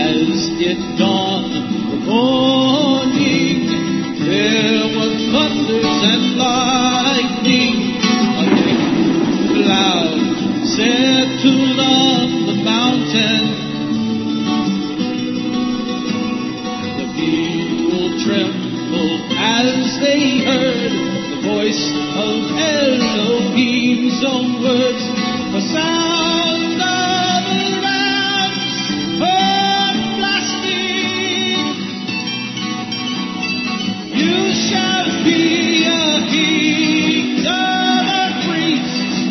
as it dawned the morning, there were thunders and lightning. A thick cloud settled on the mountain. The people trembled as they heard the voice of Elohim's own words. The sound of a ram's horn blasting. You shall be a kingdom of priests.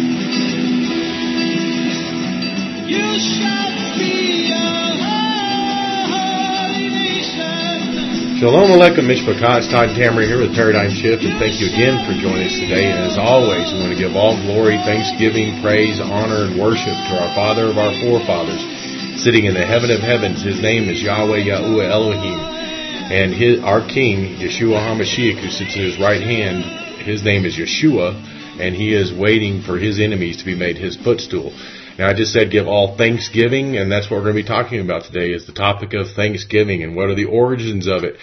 You shall be a holy nation. Shalom Aleichem Mishpachah. It's Todd Tamry here with Paradigm Shift, and thank you again for joining us today. And as always, we want to give all glory, thanksgiving, praise, honor, and worship to our Father of our forefathers, sitting in the heaven of heavens. His name is Yahweh Yahuwah Elohim, and our King, Yeshua HaMashiach, who sits at His right hand, His name is Yeshua, and He is waiting for His enemies to be made His footstool. Now, I just said give all thanksgiving, and that's what we're going to be talking about today, is the topic of Thanksgiving and what are the origins of it.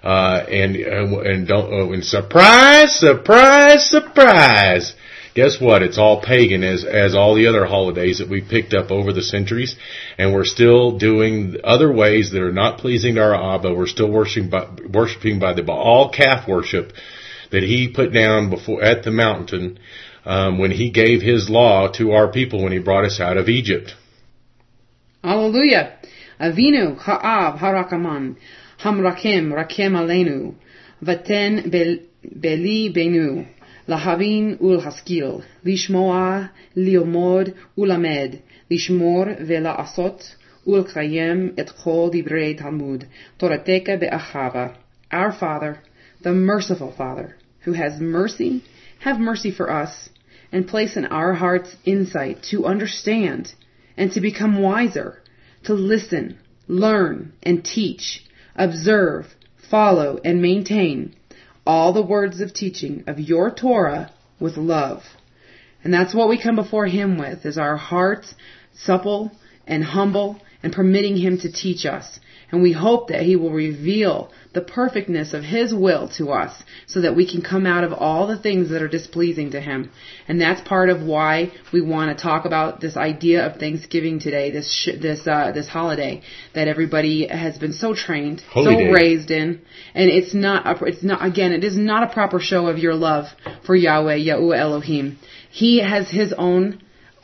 And surprise, surprise, surprise. Guess what? It's all pagan as all the other holidays that we picked up over the centuries, and we're still doing other ways that are not pleasing to our Abba. We're still worshiping by the Baal calf worship that he put down before at the mountain. When he gave his law to our people when he brought us out of Egypt. Hallelujah. Avinu ha'av harakaman hamrakem rakem aleinu vaten beli benu lahavin ul haskil lishmoa liomod ulamed lishmor vela'asot ul kayem et kol divrei Talmud Torateka be'achava. Our Father, the merciful Father, who has mercy, have mercy for us, and place in our hearts insight to understand and to become wiser, to listen, learn, and teach, observe, follow, and maintain all the words of teaching of your Torah with love. And that's what we come before Him with, is our hearts supple and humble and permitting Him to teach us. And we hope that He will reveal the perfectness of His will to us so that we can come out of all the things that are displeasing to Him. And that's part of why we want to talk about this idea of Thanksgiving today, this holiday that everybody has been so trained, raised in. And it is not a proper show of your love for Yahweh, Yahuwah Elohim. He has His own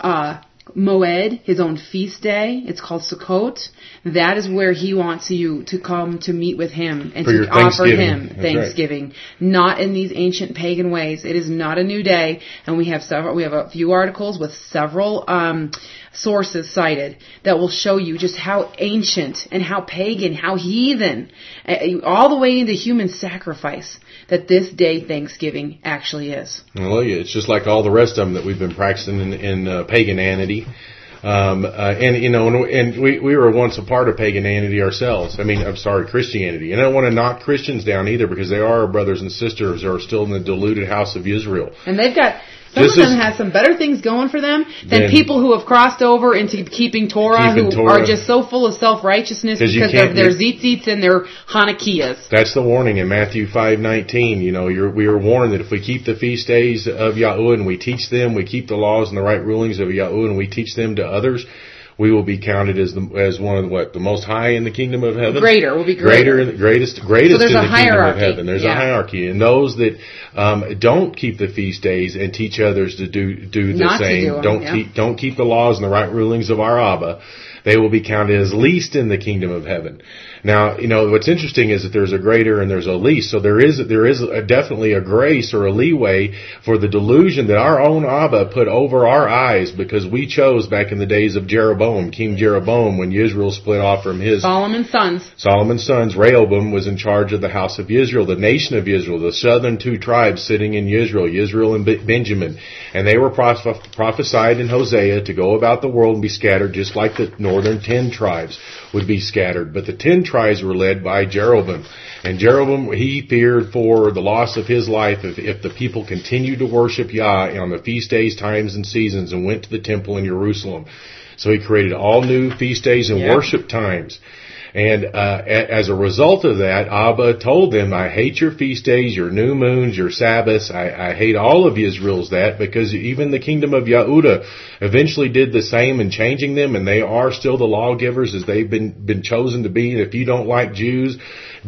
Moed, His own feast day. It's called Sukkot. That is where He wants you to come to meet with Him and to offer Him Thanksgiving. Right. Not in these ancient pagan ways. It is not a new day, and we have a few articles with several sources cited that will show you just how ancient and how pagan, how heathen, all the way into human sacrifice that this day Thanksgiving actually is. Well, yeah, it's just like all the rest of them that we've been practicing in paganity. And we were once a part of paganity ourselves. Christianity. And I don't want to knock Christians down either, because they are our brothers and sisters who are still in the deluded house of Israel. And they've got... Some of them have some better things going for them than people who have crossed over into keeping Torah, are just so full of self-righteousness because of their tzitzits and their Hanukkahs. That's the warning in Matthew 5:19. We are warned that if we keep the feast days of Yahuwah and we teach them, we keep the laws and the right rulings of Yahuwah and we teach them to others, we will be counted as one of the most high in the kingdom of heaven. Will be greater. Greatest so there's in the a kingdom of heaven. There's a hierarchy, and those that don't keep the feast days and teach others to do the same, don't keep the laws and the right rulings of our Abba, they will be counted as least in the kingdom of heaven. Now, what's interesting is that there's a greater and there's a least. So there is definitely a grace or a leeway for the delusion that our own Abba put over our eyes, because we chose back in the days of Jeroboam, King Jeroboam, when Israel split off from his Solomon's sons. Rehoboam was in charge of the house of Israel, the nation of Israel, the southern two tribes sitting in Israel and Benjamin. And they were prophesied in Hosea to go about the world and be scattered, just like the northern 10 tribes would be scattered. But the 10 tribes were led by Jeroboam. And Jeroboam, he feared for the loss of his life if the people continued to worship Yah on the feast days, times, and seasons and went to the temple in Jerusalem. So he created all new feast days and worship times. And as a result of that, Abba told them, I hate your feast days, your new moons, your Sabbaths. I hate all of Israel's that, because even the kingdom of Yehuda eventually did the same in changing them, and they are still the lawgivers as they've been chosen to be. And if you don't like Jews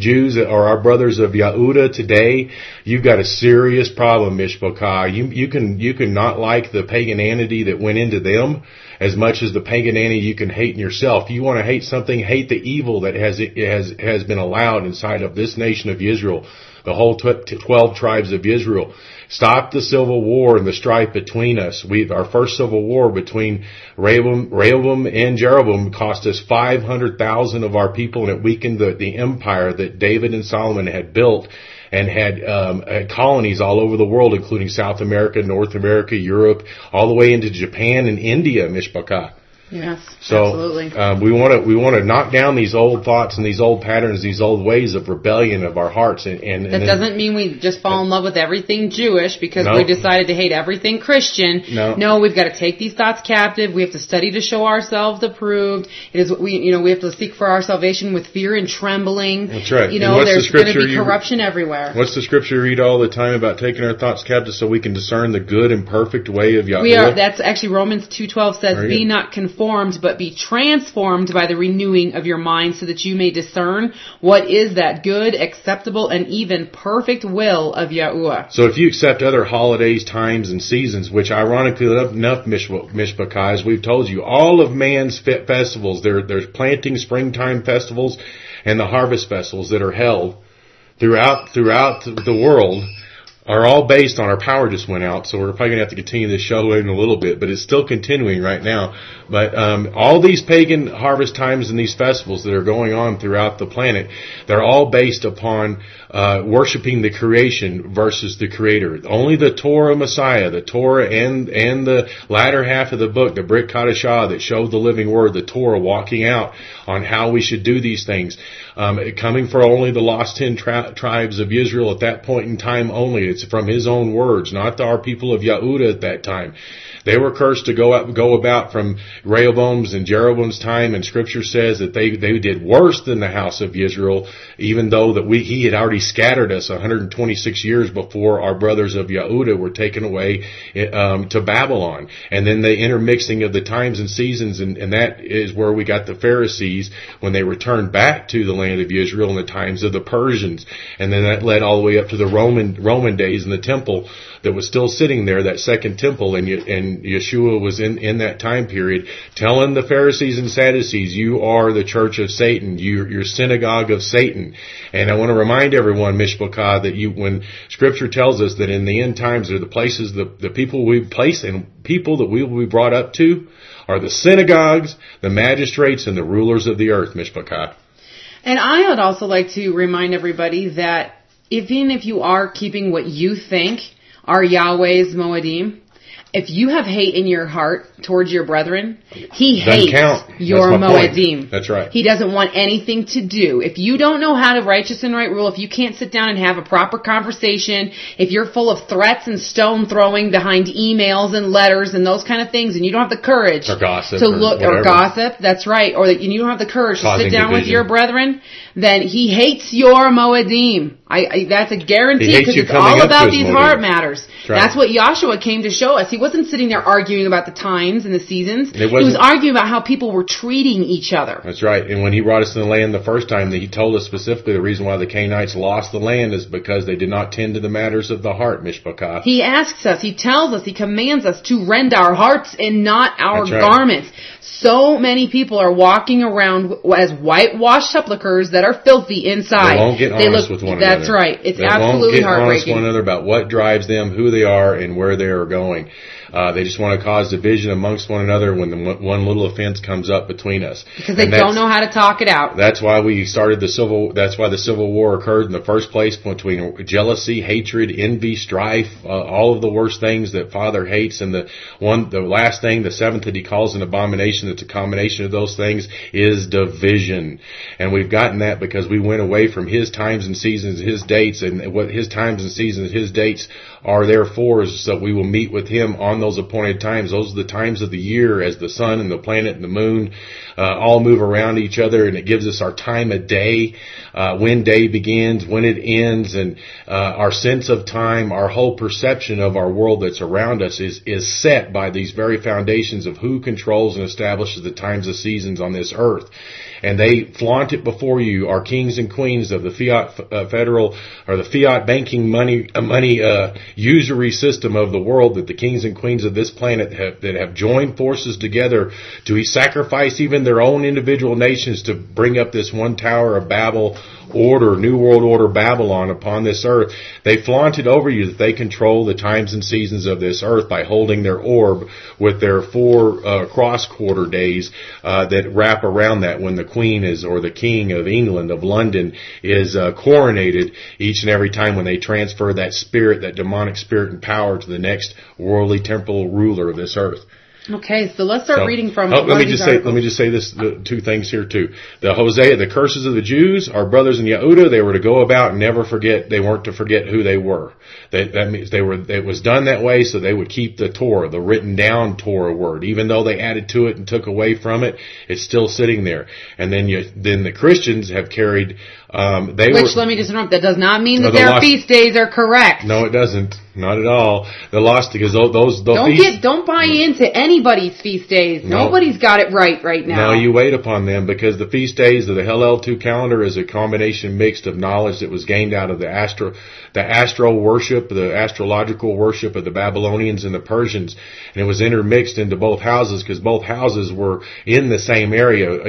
are our brothers of Yehuda today, you've got a serious problem, Mishpachah. You can not like the paganity that went into them as much as the paganity you can hate in yourself. You want to hate something, hate the evil that has been allowed inside of this nation of Israel, the whole 12 tribes of Israel. Stop the civil war and the strife between us. Our first civil war between Rehoboam and Jeroboam cost us 500,000 of our people, and it weakened the empire that David and Solomon had built, and had colonies all over the world, including South America, North America, Europe, all the way into Japan and India, Mishpachah. Yes, so, absolutely. We want to knock down these old thoughts and these old patterns, these old ways of rebellion of our hearts. And that doesn't mean we just fall in love with everything Jewish because we decided to hate everything Christian. No, we've got to take these thoughts captive. We have to study to show ourselves approved. It is we have to seek for our salvation with fear and trembling. That's right. There's going to be corruption everywhere. What's the scripture you read all the time about taking our thoughts captive so we can discern the good and perfect way of Yahweh? That's actually Romans 2:12 says, "Be not conformed, but be transformed by the renewing of your mind, so that you may discern what is that good, acceptable, and even perfect will of Yahuwah." So if you accept other holidays, times, and seasons, which ironically enough, Mishpachah, as we've told you, all of man's festivals, there's planting, springtime festivals, and the harvest festivals that are held throughout the world, are all based on, our power just went out, so we're probably going to have to continue this show in a little bit, but it's still continuing right now. But all these pagan harvest times and these festivals that are going on throughout the planet, they're all based upon worshiping the creation versus the Creator. Only the Torah Messiah, the Torah and the latter half of the book, the Brit Kadashah, that showed the living Word, the Torah, walking out on how we should do these things. Coming for only the lost 10 tribes of Israel at that point in time only. It's from His own words, not our people of Yehuda at that time. They were cursed to go about from Rehoboam's and Jeroboam's time, and Scripture says that they did worse than the house of Israel, even though He had already scattered us 126 years before our brothers of Yehuda were taken away to Babylon. And then the intermixing of the times and seasons, and that is where we got the Pharisees when they returned back to the land of Israel in the times of the Persians. And then that led all the way up to the Roman days in the temple that was still sitting there, that second temple, and Yeshua was in that time period telling the Pharisees and Sadducees, you are the church of Satan, you're synagogue of Satan. And I want to remind everyone, Mishpachah, that when Scripture tells us that in the end times are the places, the people we place and people that we will be brought up to are the synagogues, the magistrates, and the rulers of the earth, Mishpachah. And I would also like to remind everybody that even if you are keeping what you think are Yahweh's Moedim, if you have hate in your heart towards your brethren, He hates your Moedim. That's right. He doesn't want anything to do. If you don't know how to righteous and right rule, if you can't sit down and have a proper conversation, if you're full of threats and stone throwing behind emails and letters and those kind of things, and you don't have the courage or gossip to look, or gossip, that's right, or that you don't have the courage to sit down with your brethren, then He hates your Moedim. That's a guarantee, because it's all about these heart matters. That's what Yahshua came to show us. He wasn't sitting there arguing about the times and the seasons. He was arguing about how people were treating each other. That's right. And when He brought us in the land the first time, He told us specifically the reason why the Canaanites lost the land is because they did not tend to the matters of the heart, Mishpachah. He asks us, He tells us, He commands us to rend our hearts and not our garments. So many people are walking around as whitewashed sepulchres that are filthy inside. They won't get honest with one another. That's right. It's absolutely heartbreaking. They won't get honest with one another about what drives them, who they are, and where they are going. They just want to cause division amongst one another when one little offense comes up between us. Because they don't know how to talk it out. That's why that's why the Civil War occurred in the first place, between jealousy, hatred, envy, strife, all of the worst things that Father hates. And the last thing, the seventh that He calls an abomination, that's a combination of those things, is division. And we've gotten that because we went away from His times and seasons, His dates, and what His times and seasons, His dates are there for is so we will meet with Him on those appointed times. Those are the times of the year as the sun and the planet and the moon all move around each other, and it gives us our time of day, when day begins, when it ends, and our sense of time, our whole perception of our world that's around us is set by these very foundations of who controls and establishes the times of seasons on this earth. And they flaunt it before you, our kings and queens of the fiat federal or the fiat banking money usury system of the world, that the kings and queens of this planet have joined forces together to sacrifice even their own individual nations to bring up this one Tower of Babel order, New World Order Babylon upon this earth. They flaunt it over you that they control the times and seasons of this earth by holding their orb with their 4 cross-quarter days that wrap around that when the Queen is, or the King of England, of London, is coronated each and every time when they transfer that spirit, that demonic spirit and power to the next worldly temporal ruler of this earth. Okay, so let's start reading from. Let me just say this: 2 things here too. The Hosea, the curses of the Jews, our brothers in Yehuda, they were to go about and never forget. They weren't to forget who they were. That means they were. It was done that way so they would keep the Torah, the written down Torah word, even though they added to it and took away from it. It's still sitting there. And then the Christians have carried. Let me just interrupt. That does not mean that their feast days are correct. No, it doesn't. Not at all. The lost, because those don't buy into anybody's feast days. No. Nobody's got it right now. No, you wait upon them, because the feast days of the Hillel 2 calendar is a combination mixed of knowledge that was gained out of the astro worship, the astrological worship of the Babylonians and the Persians, and it was intermixed into both houses because both houses were in the same area.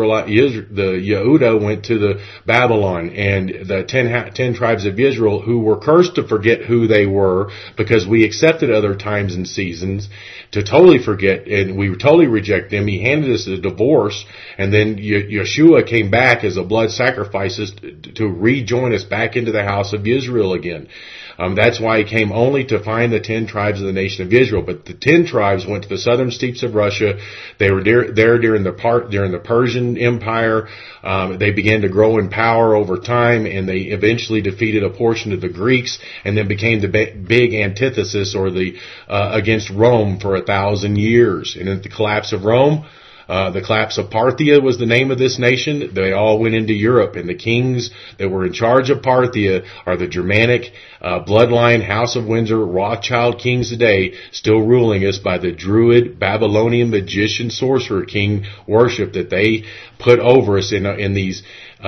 The Yehuda went to the Babylon, and the 10 tribes of Israel, who were cursed to forget who they were, because we accepted other times and seasons, to totally forget, and we totally reject them. He handed us a divorce, and then Yeshua came back as a blood sacrifice to rejoin us back into the house of Israel again. That's why he came only to find the 10 tribes of the nation of Israel. But the 10 tribes went to the southern steppes of Russia. They were there during the Persian Empire. They began to grow in power over time, and they eventually defeated a portion of the Greeks, and then became the big antithesis, or the against Rome for 1,000 years. And at the collapse of Rome, the collapse of Parthia was the name of this nation. They all went into Europe, and the kings that were in charge of Parthia are the Germanic bloodline House of Windsor, Rothschild kings today, still ruling us by the Druid, Babylonian magician, sorcerer king worship that they put over us in these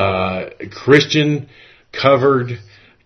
Christian covered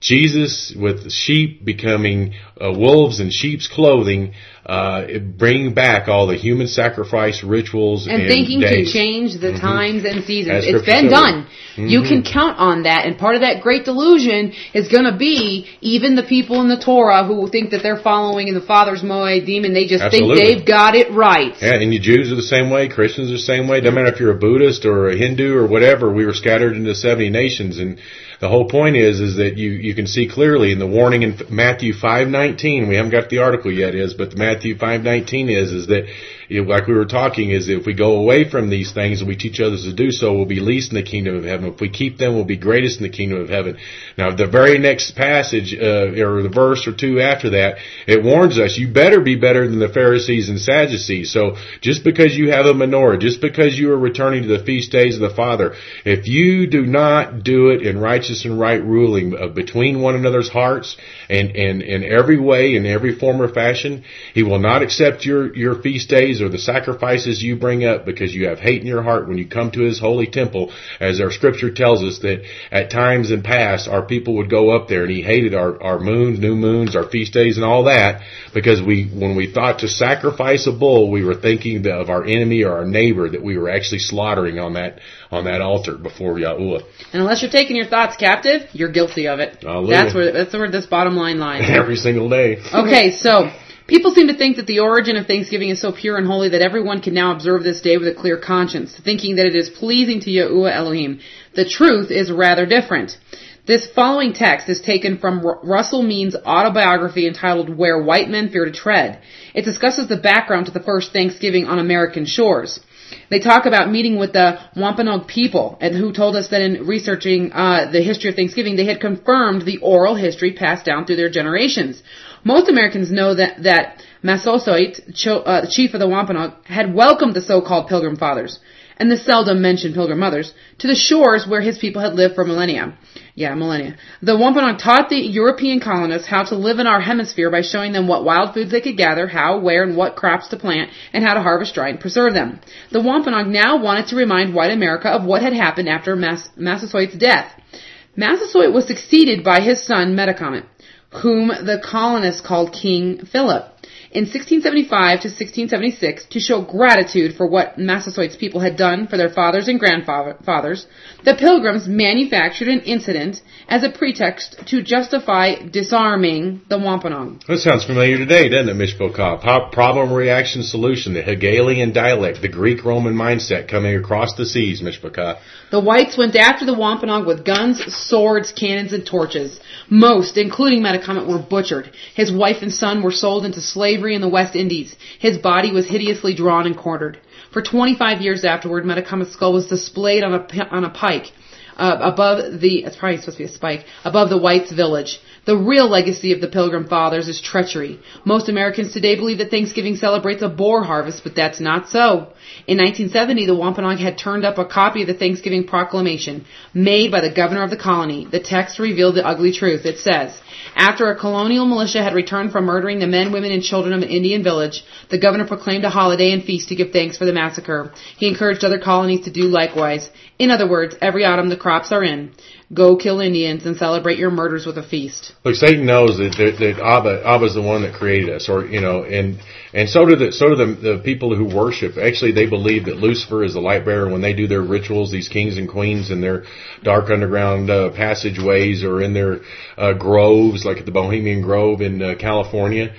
Jesus with sheep becoming wolves in sheep's clothing, bringing back all the human sacrifice rituals and thinking days. To change the times and seasons. It's been done. Mm-hmm. You can count on that, and part of that great delusion is going to be even the people in the Torah who think that they're following in the Father's Moedim, and they just think they've got it right. Yeah, and you Jews are the same way, Christians are the same way. Doesn't matter if you're a Buddhist or a Hindu or whatever. We were scattered into 70 nations, and the whole point is that you can see clearly in the warning in Matthew 5:19. We haven't got the article yet, but Matthew 5:19 is that, like we were talking, is if we go away from these things and we teach others to do so, we'll be least in the kingdom of heaven. If we keep them, we'll be greatest in the kingdom of heaven. Now, the very next passage, or the verse or two after that, it warns us, you better be better than the Pharisees and Sadducees. So, just because you have a menorah, just because you are returning to the feast days of the Father, if you do not do it in righteous and right ruling between one another's hearts, and in every way, in every form or fashion, He will not accept your feast days or the sacrifices you bring up, because you have hate in your heart when you come to His holy temple, as our scripture tells us that at times in past our people would go up there, and He hated our moons, new moons, our feast days and all that, because when we thought to sacrifice a bull, we were thinking of our enemy or our neighbor that we were actually slaughtering on that altar before Yahuwah. And unless you're taking your thoughts captive, you're guilty of it. Hallelujah. That's where this bottom line lies. Every single day. Okay, so people seem to think that the origin of Thanksgiving is so pure and holy that everyone can now observe this day with a clear conscience, thinking that it is pleasing to Yahuwah Elohim. The truth is rather different. This following text is taken from Russell Means' autobiography entitled Where White Men Fear to Tread. It discusses the background to the first Thanksgiving on American shores. They talk about meeting with the Wampanoag people, and who told us that in researching the history of Thanksgiving, they had confirmed the oral history passed down through their generations. Most Americans know that Massasoit, chief of the Wampanoag, had welcomed the so-called Pilgrim Fathers, and the seldom mentioned Pilgrim Mothers, to the shores where his people had lived for millennia. The Wampanoag taught the European colonists how to live in our hemisphere by showing them what wild foods they could gather, how, where, and what crops to plant, and how to harvest, dry, and preserve them. The Wampanoag now wanted to remind white America of what had happened after Massasoit's death. Massasoit was succeeded by his son Metacomet, whom the colonists called King Philip. In 1675 to 1676, to show gratitude for what Massasoit's people had done for their fathers and grandfathers, the Pilgrims manufactured an incident as a pretext to justify disarming the Wampanoag. That sounds familiar today, doesn't it, Mishpoka? Problem, reaction, solution, the Hegelian dialect, the Greek-Roman mindset coming across the seas, Mishpoka. The whites went after the Wampanoag with guns, swords, cannons, and torches. Most, including Metacomet, were butchered. His wife and son were sold into slavery in the West Indies. His body was hideously drawn and quartered. For 25 years afterward, Metacomet's skull was displayed on a pike above the, it's probably supposed to be a spike, above the whites' village. The real legacy of the Pilgrim Fathers is treachery. Most Americans today believe that Thanksgiving celebrates a boar harvest, but that's not so. In 1970, the Wampanoag had turned up a copy of the Thanksgiving Proclamation made by the governor of the colony. The text revealed the ugly truth. It says, after a colonial militia had returned from murdering the men, women, and children of an Indian village, the governor proclaimed a holiday and feast to give thanks for the massacre. He encouraged other colonies to do likewise. In other words, every autumn the crops are in. Go kill Indians and celebrate your murders with a feast. Look, Satan knows that Abba's the one that created us, and so do the people who worship. Actually, they believe that Lucifer is the light bearer when they do their rituals. These kings and queens in their dark underground passageways or in their groves, like at the Bohemian Grove in California.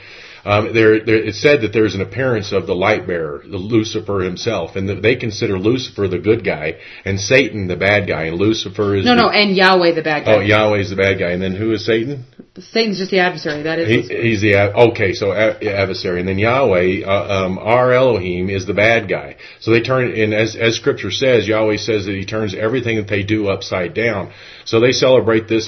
It's said that there's an appearance of the light bearer, the Lucifer himself, and they consider Lucifer the good guy and Satan the bad guy, and Lucifer is and Yahweh the bad guy. Oh, Yahweh's the bad guy, and then who is Satan? Satan's just the adversary. That is. He's the adversary, and then Yahweh, our Elohim, is the bad guy. So they turn, and as Scripture says, Yahweh says that He turns everything that they do upside down. So they celebrate this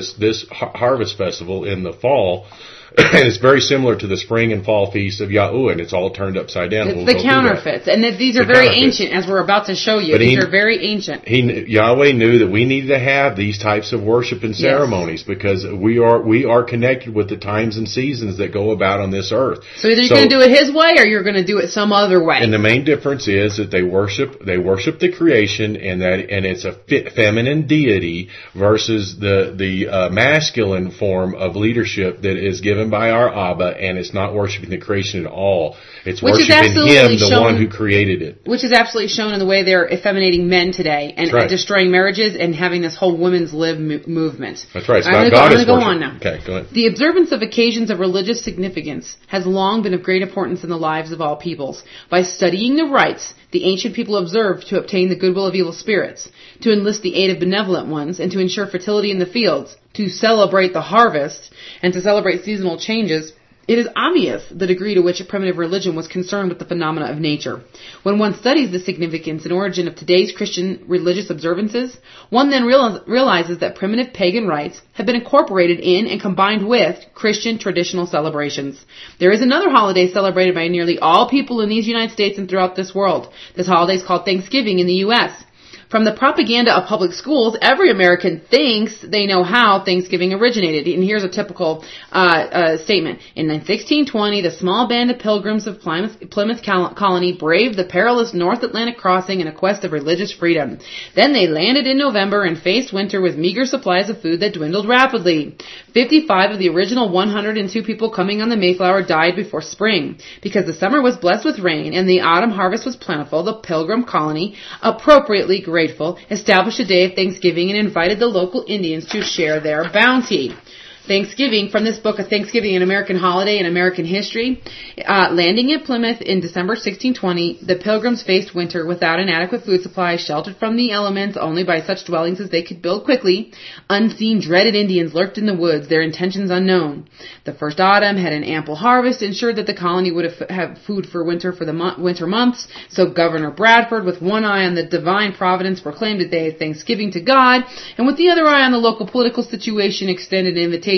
harvest festival in the fall. And it's very similar to the spring and fall feast of Yahuwah, and it's all turned upside down. It's the counterfeits, and these are very ancient, as we're about to show you. These are very ancient. Yahweh knew that we needed to have these types of worship and ceremonies because we are connected with the times and seasons that go about on this earth. So either you're going to do it His way, or you're going to do it some other way. And the main difference is that they worship the creation, and it's a feminine deity versus the masculine form of leadership that is given by our Abba, and it's not worshiping the creation at all. It's worshiping Him, the one who created it. Which is absolutely shown in the way they're effeminating men today and destroying marriages and having this whole women's lib movement. That's right. I'm going to go on now. Okay, go ahead. The observance of occasions of religious significance has long been of great importance in the lives of all peoples. By studying the rites the ancient people observed to obtain the goodwill of evil spirits, to enlist the aid of benevolent ones, and to ensure fertility in the fields, to celebrate the harvest, and to celebrate seasonal changes, it is obvious the degree to which a primitive religion was concerned with the phenomena of nature. When one studies the significance and origin of today's Christian religious observances, one then realizes that primitive pagan rites have been incorporated in and combined with Christian traditional celebrations. There is another holiday celebrated by nearly all people in these United States and throughout this world. This holiday is called Thanksgiving in the U.S. From the propaganda of public schools, every American thinks they know how Thanksgiving originated. And here's a typical statement. In 1620, the small band of pilgrims of Plymouth Colony braved the perilous North Atlantic crossing in a quest of religious freedom. Then they landed in November and faced winter with meager supplies of food that dwindled rapidly. 55 of the original 102 people coming on the Mayflower died before spring. Because the summer was blessed with rain and the autumn harvest was plentiful, the Pilgrim Colony, appropriately grateful, established a day of Thanksgiving and invited the local Indians to share their bounty. Thanksgiving, from this book, A Thanksgiving, an American Holiday in American History, landing at Plymouth in December 1620, the Pilgrims faced winter without an adequate food supply, sheltered from the elements only by such dwellings as they could build quickly. Unseen, dreaded Indians lurked in the woods, their intentions unknown. The first autumn had an ample harvest, ensured that the colony would have food for winter winter months, so Governor Bradford, with one eye on the divine providence, proclaimed a day of Thanksgiving to God, and with the other eye on the local political situation, extended an invitation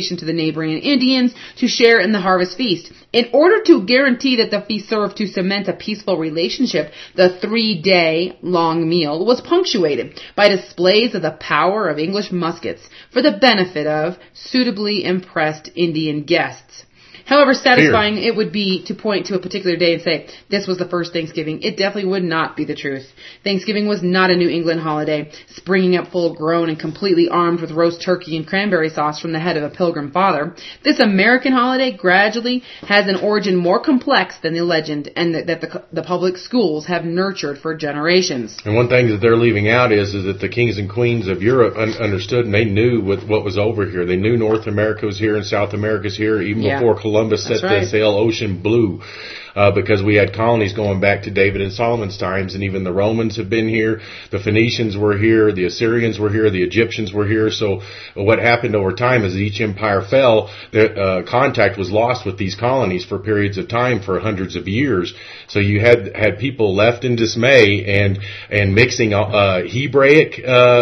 invitation to the neighboring Indians to share in the harvest feast. In order to guarantee that the feast served to cement a peaceful relationship, the 3-day-long meal was punctuated by displays of the power of English muskets for the benefit of suitably impressed Indian guests. However satisfying it would be to point to a particular day and say, this was the first Thanksgiving, it definitely would not be the truth. Thanksgiving was not a New England holiday, springing up full grown and completely armed with roast turkey and cranberry sauce from the head of a pilgrim father. This American holiday gradually has an origin more complex than the legend, and that the public schools have nurtured for generations. And one thing that they're leaving out is that the kings and queens of Europe understood, and they knew what was over here. They knew North America was here and South America's here even before Columbus set the sail ocean blue. Because we had colonies going back to David and Solomon's times, and even the Romans have been here, the Phoenicians were here, the Assyrians were here, the Egyptians were here. So what happened over time is each empire fell, contact was lost with these colonies for periods of time for hundreds of years. So you had people left in dismay and mixing Hebraic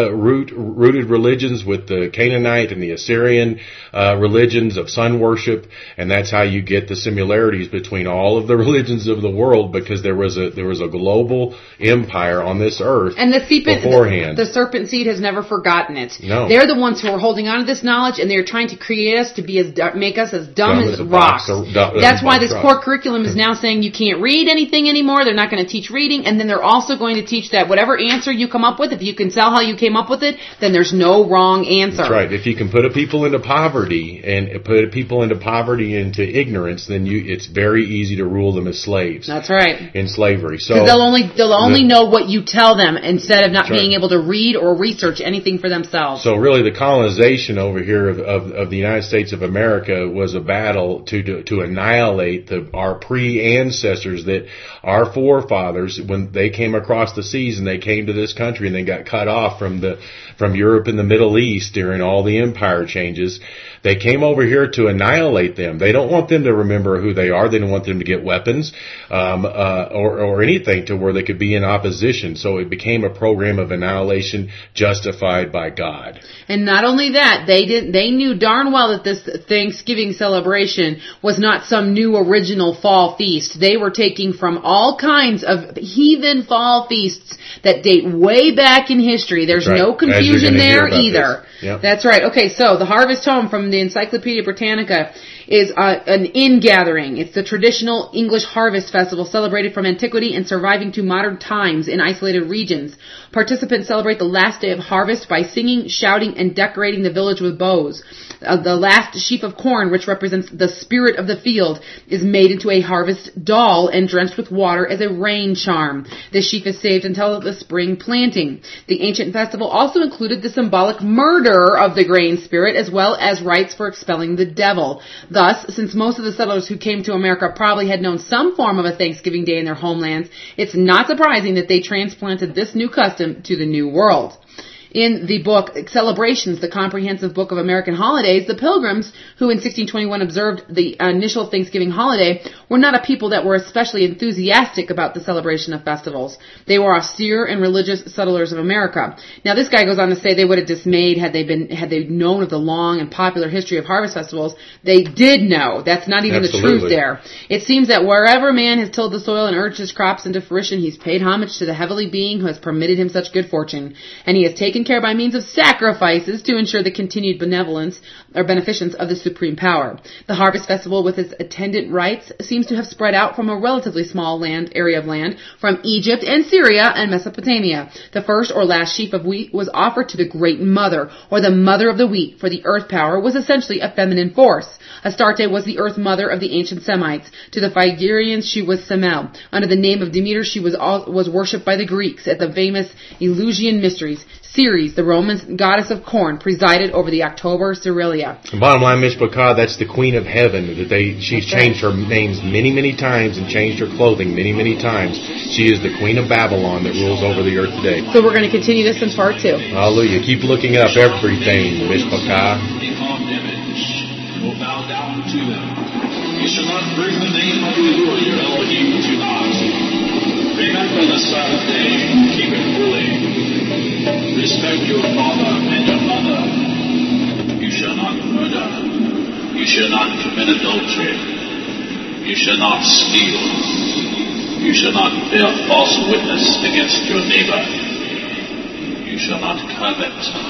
rooted religions with the Canaanite and the Assyrian religions of sun worship, and that's how you get the similarities between all of the religions of the world, because there was a global empire on this earth, and beforehand. The serpent seed has never forgotten it. No. They're the ones who are holding on to this knowledge, and they're trying to create us to be make us as dumb as rocks. That's why this core curriculum is now saying you can't read anything anymore. They're not going to teach reading, and then they're also going to teach that whatever answer you come up with, if you can tell how you came up with it, then there's no wrong answer. That's right. If you can put people into poverty and put people into ignorance, then it's very easy to rule them as slaves. That's right. In slavery. So they'll only know what you tell them instead of not being able to read or research anything for themselves. So really the colonization over here of the United States of America was a battle to annihilate our pre-ancestors, that our forefathers, when they came across the seas and they came to this country and they got cut off from Europe and the Middle East during all the empire changes. They came over here to annihilate them. They don't want them to remember who they are. They don't want them to get weapons or anything to where they could be in opposition. So it became a program of annihilation justified by God. And not only that, they knew darn well that this Thanksgiving celebration was not some new original fall feast. They were taking from all kinds of heathen fall feasts that date way back in history. There's no confusion there either. Yep. That's right. Okay, so the Harvest Home from the Encyclopedia Britannica is an ingathering. It's the traditional English harvest festival celebrated from antiquity and surviving to modern times in isolated regions. Participants celebrate the last day of harvest by singing, shouting, and decorating the village with boughs. The last sheaf of corn, which represents the spirit of the field, is made into a harvest doll and drenched with water as a rain charm. This sheaf is saved until the spring planting. The ancient festival also included the symbolic murder of the grain spirit, as well as rites for expelling the devil. Thus, since most of the settlers who came to America probably had known some form of a Thanksgiving Day in their homelands, it's not surprising that they transplanted this new custom to the New World. In the book Celebrations, the Comprehensive Book of American Holidays, the Pilgrims, who in 1621 observed the initial Thanksgiving holiday, were not a people that were especially enthusiastic about the celebration of festivals. They were austere and religious settlers of America. Now, this guy goes on to say they would have dismayed had they known of the long and popular history of harvest festivals. They did know. That's not even the truth there. It seems that wherever man has tilled the soil and urged his crops into fruition, he's paid homage to the heavenly being who has permitted him such good fortune, and he has taken care by means of sacrifices to ensure the continued benevolence or beneficence of the supreme power. The harvest festival with its attendant rites seems to have spread out from a relatively small area of land from Egypt and Syria and Mesopotamia. The first or last sheaf of wheat was offered to the Great Mother, or the Mother of the Wheat, for the earth power was essentially a feminine force. Astarte was the earth mother of the ancient Semites. To the Phrygians, she was Semele. Under the name of Demeter, she was worshipped by the Greeks at the famous Eleusinian Mysteries. Ceres, the Roman goddess of corn, presided over the October Cerealia. Bottom line, Mishpachah, that's the Queen of Heaven. She's changed her names many, many times and changed her clothing many, many times. She is the Queen of Babylon that rules over the earth today. So we're going to continue this in part 2. Hallelujah. Keep looking up everything, Mishpachah. Will bow down to them. You shall not bring the name of the Lord your Elohim to naught. Remember the Sabbath day, keep it holy. Respect your father and your mother. You shall not murder. You shall not commit adultery. You shall not steal. You shall not bear false witness against your neighbor. You shall not covet.